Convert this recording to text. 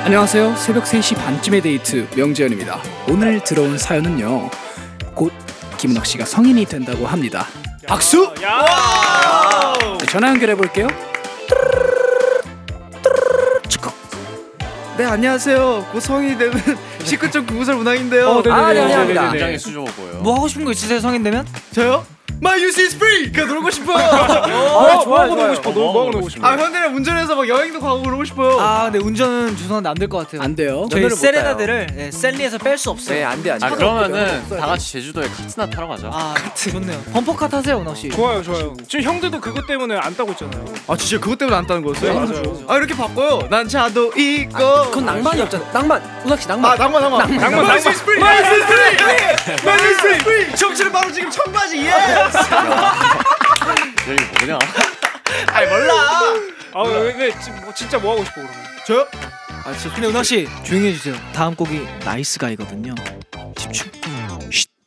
안녕하세요. 새벽 3시 반쯤의 데이트 명재현입니다. 오늘 들어온 사연은요, 곧 김은혁 씨가 성인이 된다고 합니다. 박수! 네, 전화 연결해 볼게요. 네, 안녕하세요. 곧 성인이 되는 19.9살 문학인데요. 네, 안녕합니다. 굉장히 수줍어 보여요. 뭐 하고 싶은 거 있으세요, 성인 되면? 저요? My youth is free! 그냥 놀고 싶어요. 좋아요. 놀고 싶어. 너무 놀고 싶어. 아, 형들이랑 운전해서 막 여행도 가고 그러고 싶어요. 아, 근데 운전은 죄송한데 안 될 것 같아요. 안 돼요. 저희 면허를 못 세레나들을 셀리에서 뺄 수 없어요. 네, 안 돼. 아 그러면은 다 같이 제주도에 카트나 타러 가자. 아, 좋네요. 범퍼카 타세요, 은혁 씨. 좋아요. 지금 형들도 그것 때문에 안 따고 있잖아요. 아, 진짜 그것 때문에 안 따는 거였어요? 네, 맞아요. 아, 이렇게 바꿔요. 난 차도 있고. 그건 낭만이 없잖아. 낭만. 은혁 씨 낭만. 아, 낭만. My youth is free! My youth is free! My youth is free! 정신을 바로 지금 청바지, 예스! 여기 뭐냐? 아이, 몰라. 아, 왜 진짜 뭐 하고 싶어 그러면? 저요? 근데 은혁 씨 조용히 해주세요. 다음 곡이 나이스 가이거든요. 집중. 쉿.